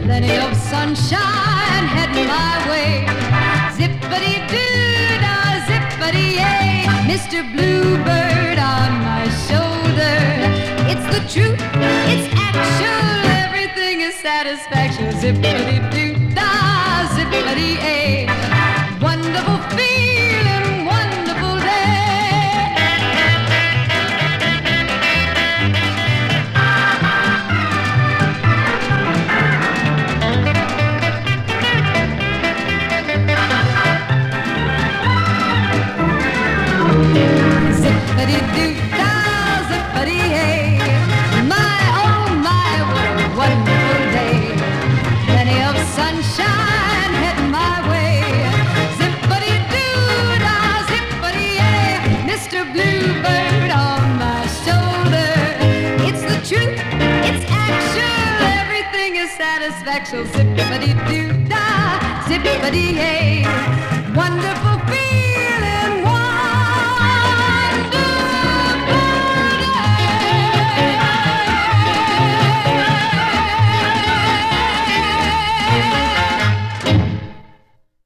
plenty of sunshine heading my way. Zippity-doo-dah, zippity-yay, Mr. Bluebird on my shoulder. It's the truth, it's actual, everything is satisfaction. Zippity-doo-dah, zippity-yay, wonderful feeling, wonderful day. Zippity-doo-dah, zippity-yay, my, oh my, what a wonderful day. Plenty of sunshine heading my way. Zippity-doo-dah, zippity-yay, Mr. Bluebird on my shoulder. It's the truth, it's actual, everything is satisfaction. Zippity-doo-dah, zippity-yay.